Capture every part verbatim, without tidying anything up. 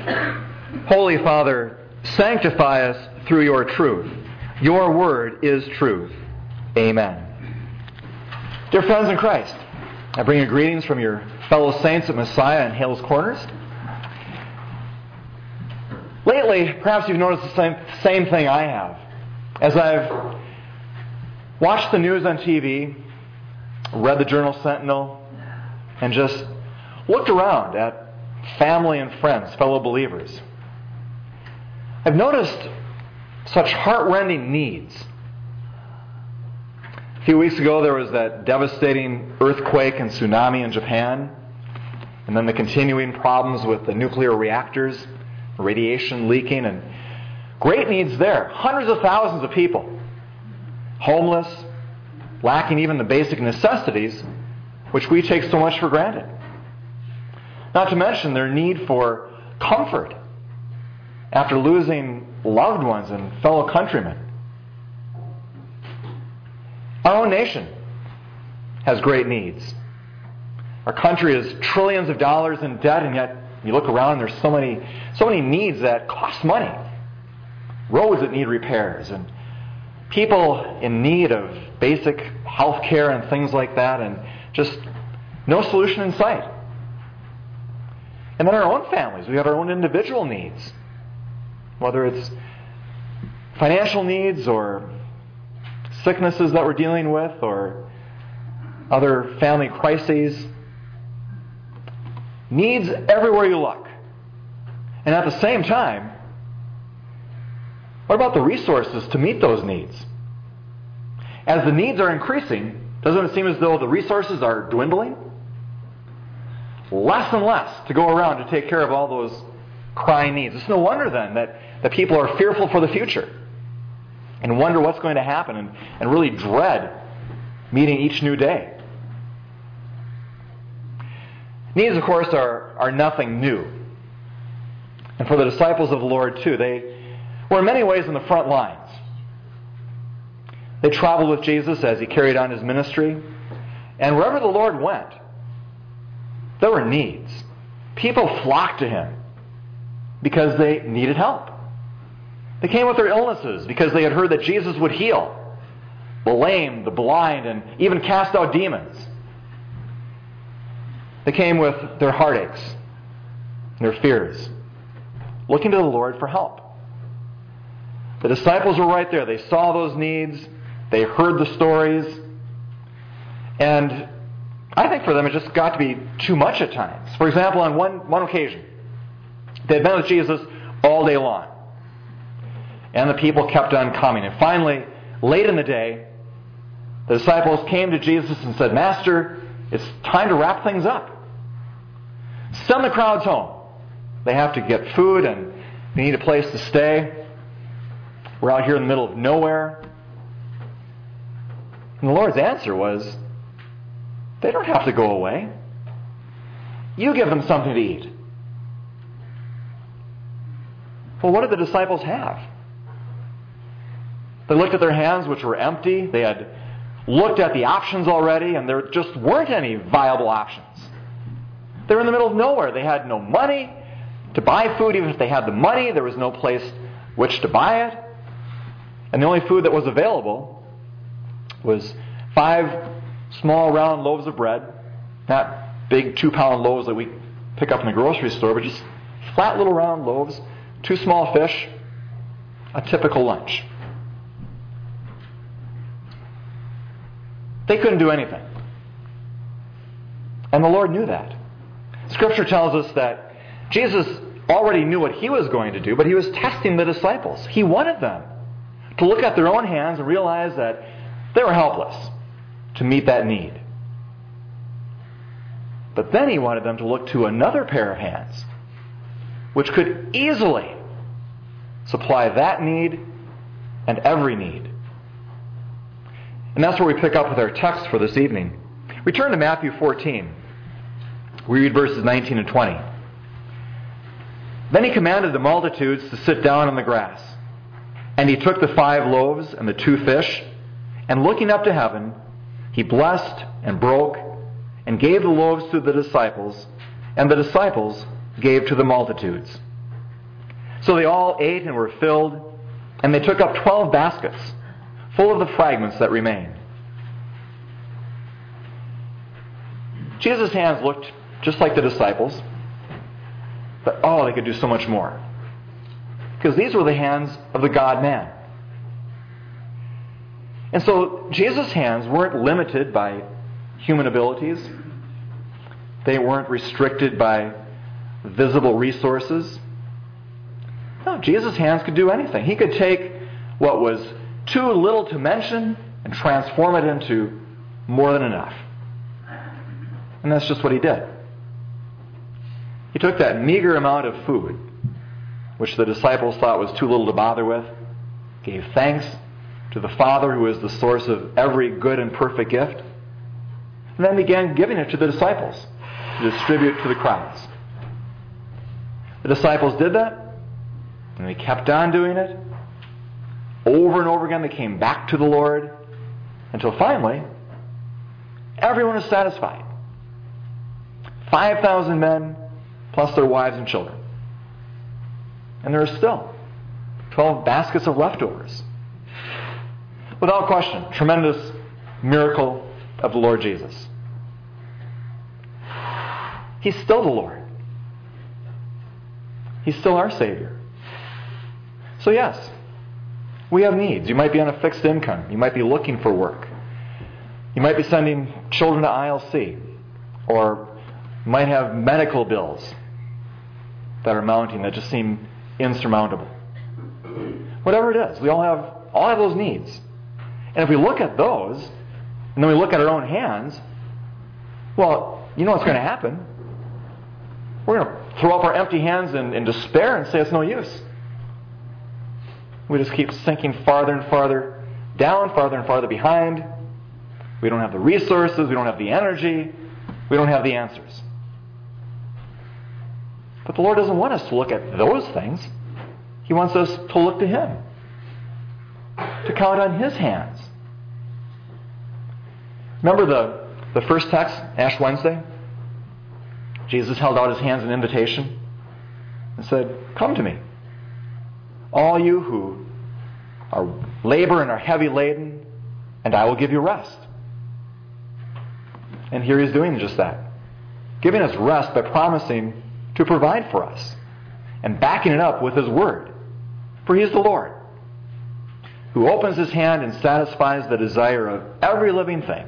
Holy Father, sanctify us through your truth. Your word is truth. Amen. Dear friends in Christ, I bring you greetings from your fellow saints at Messiah and Hales Corners. Lately, perhaps you've noticed the same, same thing I have. As I've watched the news on T V, read the Journal Sentinel, and just looked around at family and friends, fellow believers, I've noticed such heart-rending needs. A few weeks ago, there was that devastating earthquake and tsunami in Japan, and then the continuing problems with the nuclear reactors, radiation leaking, and great needs there. Hundreds of thousands of people, homeless, lacking even the basic necessities, which we take so much for granted. Not to mention their need for comfort after losing loved ones and fellow countrymen. Our own nation has great needs. Our country is trillions of dollars in debt, and yet you look around and there's so many, so many needs that cost money. Roads that need repairs, and people in need of basic health care and things like that, and just no solution in sight. And then our own families, we have our own individual needs. Whether it's financial needs or sicknesses that we're dealing with or other family crises. Needs everywhere you look. And at the same time, what about the resources to meet those needs? As the needs are increasing, doesn't it seem as though the resources are dwindling? Less and less to go around to take care of all those crying needs. It's no wonder then that, that people are fearful for the future and wonder what's going to happen and, and really dread meeting each new day. Needs, of course, are, are nothing new. And for the disciples of the Lord, too, they were in many ways in the front lines. They traveled with Jesus as he carried on his ministry. And wherever the Lord went, there were needs. People flocked to him because they needed help. They came with their illnesses because they had heard that Jesus would heal the lame, the blind, and even cast out demons. They came with their heartaches and their fears, looking to the Lord for help. The disciples were right there. They saw those needs. They heard the stories. And I think for them it just got to be too much at times. For example, on one, one occasion, they had been with Jesus all day long. And the people kept on coming. And finally, late in the day, the disciples came to Jesus and said, "Master, it's time to wrap things up. Send the crowds home. They have to get food and they need a place to stay. We're out here in the middle of nowhere." And the Lord's answer was, they don't have to go away. You give them something to eat. Well, what did the disciples have? They looked at their hands, which were empty. They had looked at the options already, and there just weren't any viable options. They were in the middle of nowhere. They had no money to buy food. Even if they had the money, there was no place which to buy it. And the only food that was available was five small round loaves of bread, not big two-pound loaves that we pick up in the grocery store, but just flat little round loaves, two small fish, a typical lunch. They couldn't do anything. And the Lord knew that. Scripture tells us that Jesus already knew what he was going to do, but he was testing the disciples. He wanted them to look at their own hands and realize that they were helpless to meet that need. But then he wanted them to look to another pair of hands, which could easily supply that need and every need. And that's where we pick up with our text for this evening. We turn to Matthew fourteen. We read verses nineteen and twenty. Then he commanded the multitudes to sit down on the grass. And he took the five loaves and the two fish, and looking up to heaven, he blessed and broke and gave the loaves to the disciples, and the disciples gave to the multitudes. So they all ate and were filled, and they took up twelve baskets full of the fragments that remained. Jesus' hands looked just like the disciples, but oh, they could do so much more. Because these were the hands of the God-man. And so Jesus' hands weren't limited by human abilities. They weren't restricted by visible resources. No, Jesus' hands could do anything. He could take what was too little to mention and transform it into more than enough. And that's just what he did. He took that meager amount of food, which the disciples thought was too little to bother with, gave thanks to the Father who is the source of every good and perfect gift, and then began giving it to the disciples to distribute to the crowds. The disciples did that, and they kept on doing it. Over and over again they came back to the Lord, until finally everyone was satisfied. five thousand men plus their wives and children. And there are still twelve baskets of leftovers. Without question, tremendous miracle of the Lord Jesus. He's still the Lord. He's still our Savior. So yes, we have needs. You might be on a fixed income. You might be looking for work. You might be sending children to I L C. Or you might have medical bills that are mounting that just seem insurmountable. Whatever it is, we all have all have those needs. And if we look at those, and then we look at our own hands, well, you know what's going to happen. We're going to throw up our empty hands in, in despair and say it's no use. We just keep sinking farther and farther down, farther and farther behind. We don't have the resources, we don't have the energy, we don't have the answers. But the Lord doesn't want us to look at those things. He wants us to look to Him, to count on His hands. Remember the, the first text, Ash Wednesday? Jesus held out His hands in invitation and said, "Come to me, all you who are labor and are heavy laden, and I will give you rest." And here He's doing just that, giving us rest by promising to provide for us and backing it up with His Word. For He is the Lord, who opens His hand and satisfies the desire of every living thing.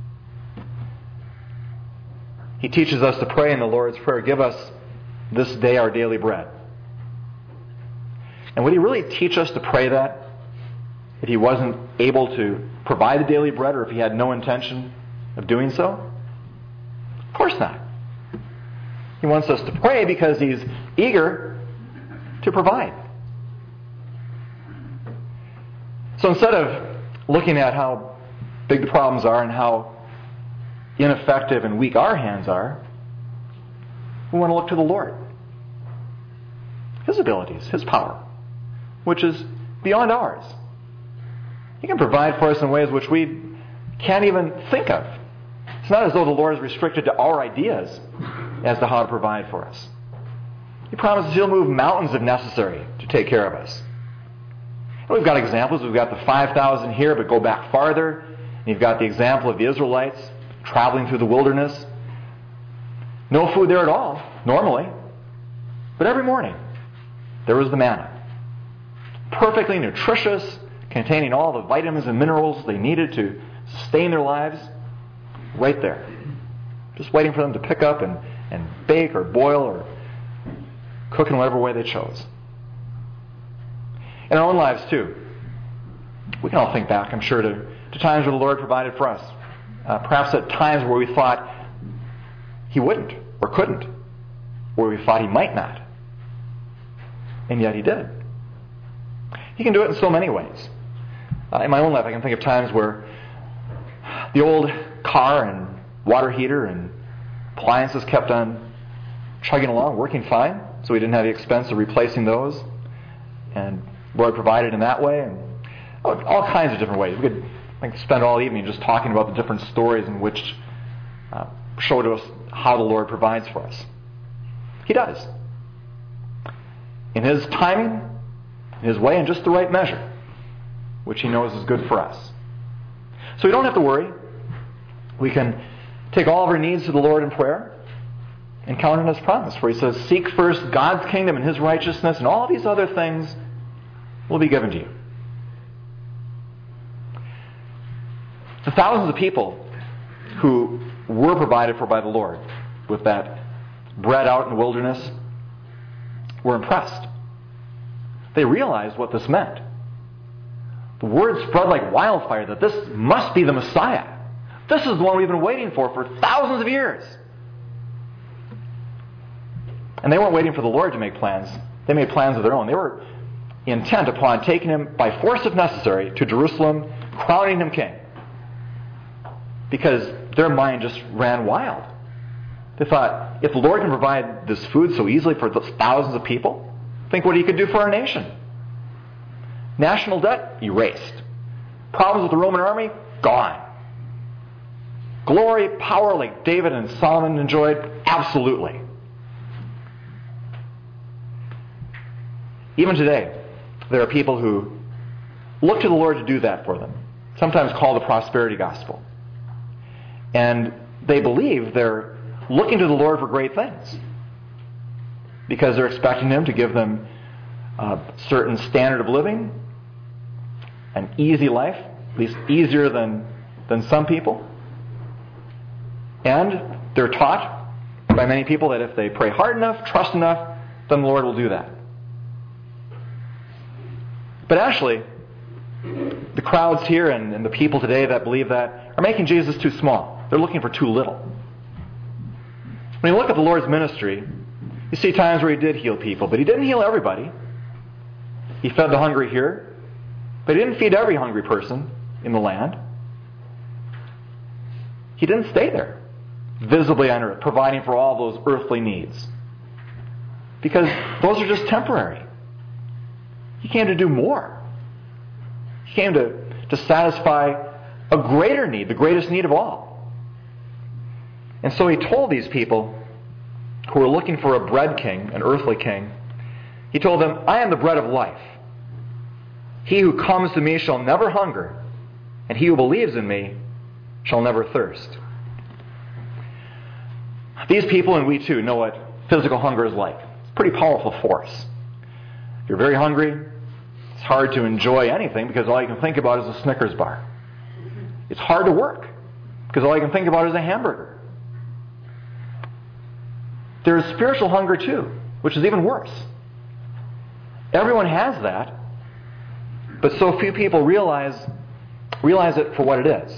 He teaches us to pray in the Lord's Prayer, "Give us this day our daily bread." And would He really teach us to pray that if He wasn't able to provide the daily bread, or if He had no intention of doing so? Of course not. He wants us to pray because He's eager to provide. So instead of looking at how big the problems are and how ineffective and weak our hands are, we want to look to the Lord. His abilities, His power, which is beyond ours. He can provide for us in ways which we can't even think of. It's not as though the Lord is restricted to our ideas as to how to provide for us. He promises He'll move mountains if necessary to take care of us. And we've got examples. We've got the five thousand here, but go back farther. And you've got the example of the Israelites traveling through the wilderness. No food there at all, normally. But every morning, there was the manna. Perfectly nutritious, containing all the vitamins and minerals they needed to sustain their lives. Right there. Just waiting for them to pick up and, and bake or boil or cook in whatever way they chose. In our own lives, too, we can all think back, I'm sure, to, to times where the Lord provided for us. Uh, perhaps at times where we thought He wouldn't or couldn't, where we thought He might not. And yet He did. He can do it in so many ways. Uh, in my own life, I can think of times where the old car and water heater and appliances kept on chugging along, working fine, so we didn't have the expense of replacing those. And the Lord provided in that way, and all kinds of different ways. We could I think, spend all evening just talking about the different stories in which uh, show to us how the Lord provides for us. He does. in His timing, in His way, in just the right measure, which He knows is good for us. So we don't have to worry. We can take all of our needs to the Lord in prayer and count on His promise, where He says, seek first God's kingdom and His righteousness, and all these other things will be given to you. The thousands of people who were provided for by the Lord with that bread out in the wilderness were impressed. They realized what this meant. The word spread like wildfire that this must be the Messiah. This is the one we've been waiting for for thousands of years. And they weren't waiting for the Lord to make plans. They made plans of their own. They were intent upon taking Him by force if necessary to Jerusalem, crowning Him king. Because their mind just ran wild. They thought, if the Lord can provide this food so easily for those thousands of people, think what He could do for our nation. National debt, erased. Problems with the Roman army, gone. Glory, power like David and Solomon enjoyed, absolutely. Even today, there are people who look to the Lord to do that for them, sometimes called the prosperity gospel. And they believe they're looking to the Lord for great things because they're expecting Him to give them a certain standard of living, an easy life, at least easier than, than some people. And they're taught by many people that if they pray hard enough, trust enough, then the Lord will do that. But actually, the crowds here and, and the people today that believe that are making Jesus too small. They're looking for too little. When you look at the Lord's ministry, you see times where He did heal people, but He didn't heal everybody. He fed the hungry here, but He didn't feed every hungry person in the land. He didn't stay there, visibly on earth, providing for all those earthly needs. Because those are just temporary. He came to do more. He came to, to satisfy a greater need, the greatest need of all. And so He told these people who were looking for a bread king, an earthly king, He told them, I am the bread of life. He who comes to me shall never hunger, and he who believes in me shall never thirst. These people, and we too, know what physical hunger is like. It's a pretty powerful force. If you're very hungry, it's hard to enjoy anything because all you can think about is a Snickers bar. It's hard to work because all you can think about is a hamburger. There is spiritual hunger too, which is even worse. Everyone has that, but so few people realize, realize it for what it is.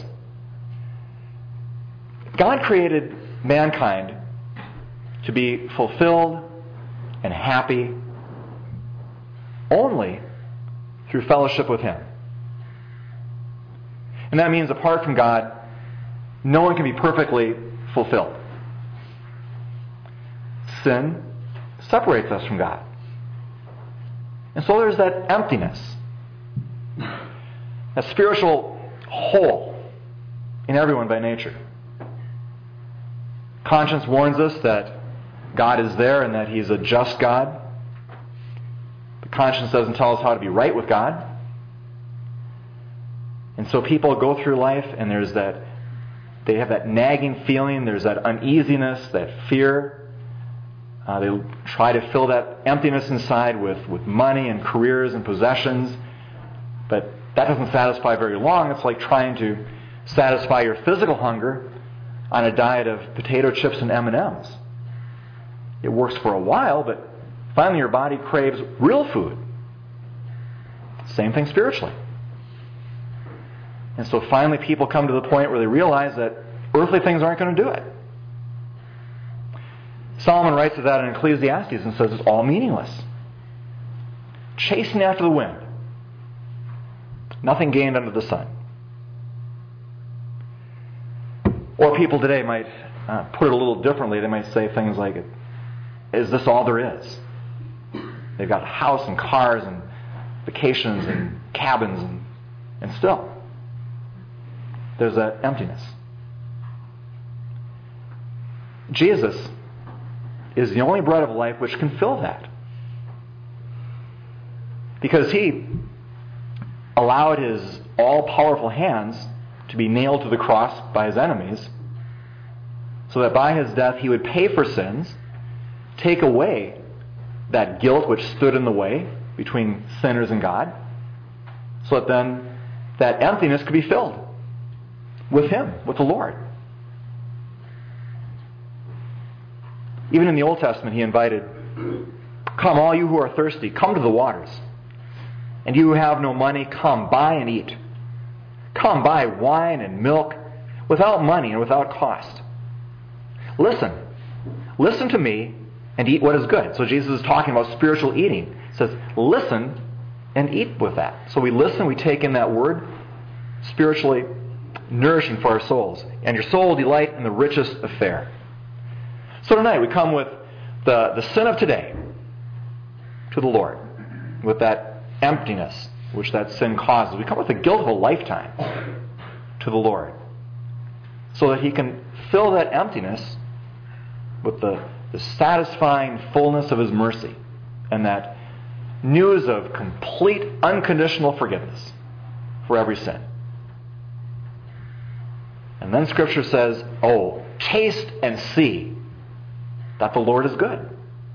God created mankind to be fulfilled and happy only through fellowship with Him. And that means apart from God, no one can be perfectly fulfilled. Sin separates us from God. And so there's that emptiness, that spiritual hole in everyone by nature. Conscience warns us that God is there and that He's a just God. But conscience doesn't tell us how to be right with God. And so people go through life and there's that, they have that nagging feeling, there's that uneasiness, that fear. Uh, they try to fill that emptiness inside with, with money and careers and possessions. But that doesn't satisfy very long. It's like trying to satisfy your physical hunger on a diet of potato chips and M and M's. It works for a while, but finally your body craves real food. Same thing spiritually. And so finally people come to the point where they realize that earthly things aren't going to do it. Solomon writes of that in Ecclesiastes and says it's all meaningless. Chasing after the wind. Nothing gained under the sun. Or people today might uh, put it a little differently. They might say things like, is this all there is? They've got a house and cars and vacations and cabins and, and still there's that emptiness. Jesus is the only bread of life which can fill that. Because he allowed his all-powerful hands to be nailed to the cross by his enemies, so that by his death he would pay for sins, take away that guilt which stood in the way between sinners and God, so that then that emptiness could be filled with him, with the Lord. Even in the Old Testament, he invited, "Come, all you who are thirsty, come to the waters. And you who have no money, come, buy and eat. Come, buy wine and milk without money and without cost. Listen. Listen to me and eat what is good." So Jesus is talking about spiritual eating. He says, listen and eat with that. So we listen, we take in that word, spiritually nourishing for our souls. And your soul will delight in the richest of fare. So tonight we come with the, the sin of today to the Lord, with that emptiness which that sin causes. We come with the guilt of a lifetime to the Lord, so that he can fill that emptiness with the, the satisfying fullness of his mercy and that news of complete unconditional forgiveness for every sin. And then Scripture says, oh, taste and see that the Lord is good.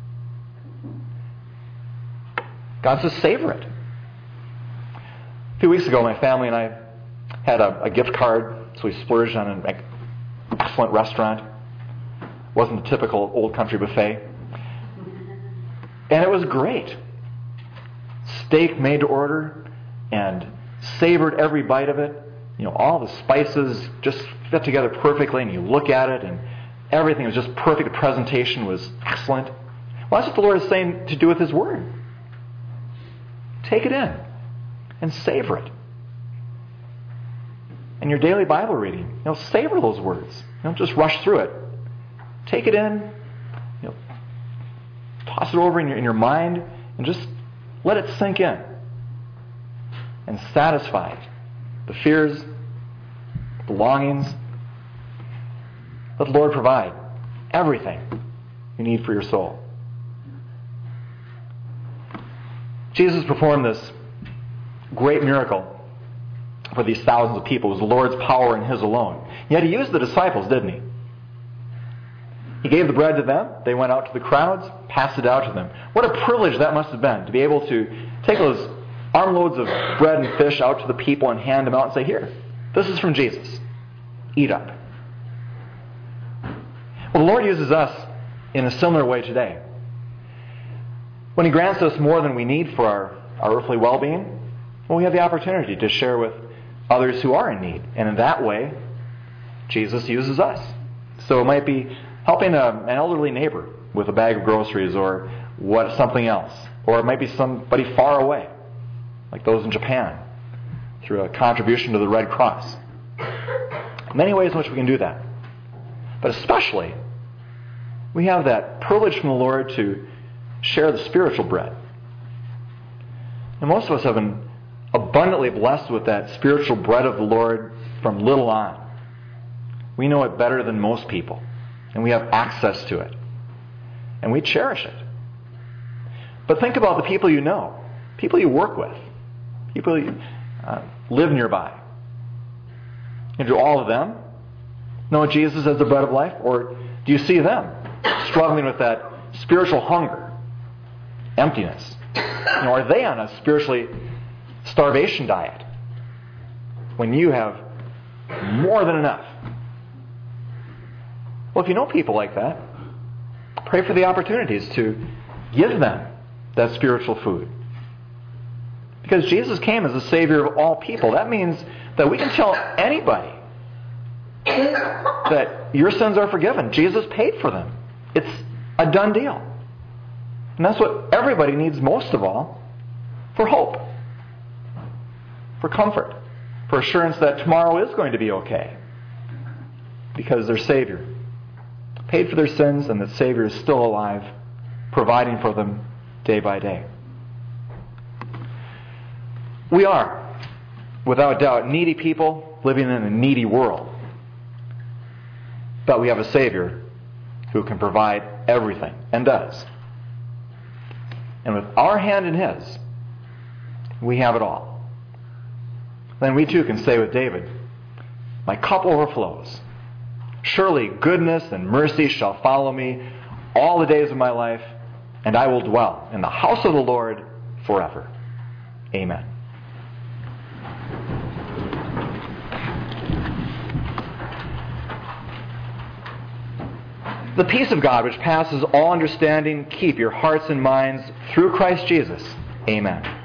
God says, savor it. A few weeks ago, my family and I had a, a gift card, so we splurged on an excellent restaurant. It wasn't the typical old country buffet. And it was great. Steak made to order, and savored every bite of it. You know, all the spices just fit together perfectly, and you look at it, and everything was just perfect. The presentation was excellent. Well, that's what the Lord is saying to do with His Word. Take it in and savor it. In your daily Bible reading, you know, savor those words. Don't just rush through it. Take it in, you know, toss it over in your, in your mind, and just let it sink in. And satisfy it. The fears, the longings. Let the Lord provide everything you need for your soul. Jesus performed this great miracle for these thousands of people. It was the Lord's power and His alone. Yet He used the disciples, didn't He? He gave the bread to them. They went out to the crowds, passed it out to them. What a privilege that must have been, to be able to take those armloads of bread and fish out to the people and hand them out and say, here, this is from Jesus. Eat up. Well, the Lord uses us in a similar way today. When He grants us more than we need for our, our earthly well-being, well, we have the opportunity to share with others who are in need. And in that way, Jesus uses us. So it might be helping a, an elderly neighbor with a bag of groceries or what something else. Or it might be somebody far away, like those in Japan, through a contribution to the Red Cross. Many ways in which we can do that. But especially, we have that privilege from the Lord to share the spiritual bread. And most of us have been abundantly blessed with that spiritual bread of the Lord from little on. We know it better than most people, and we have access to it, and we cherish it. But think about the people you know, people you work with, people you uh, live nearby. And do all of them know Jesus as the bread of life, or do you see them struggling with that spiritual hunger? Emptiness. You know, are they on a spiritually starvation diet when you have more than enough? Well, if you know people like that, pray for the opportunities to give them that spiritual food. Because Jesus came as the Savior of all people. That means that we can tell anybody that your sins are forgiven. Jesus paid for them. It's a done deal. And that's what everybody needs most of all, for hope, for comfort, for assurance that tomorrow is going to be okay, because their Savior paid for their sins and that Savior is still alive, providing for them day by day. We are, without doubt, needy people living in a needy world. But we have a Savior who can provide everything, and does. And with our hand in His, we have it all. Then we too can say with David, my cup overflows. Surely goodness and mercy shall follow me all the days of my life, and I will dwell in the house of the Lord forever. Amen. The peace of God, which passes all understanding, keep your hearts and minds through Christ Jesus. Amen.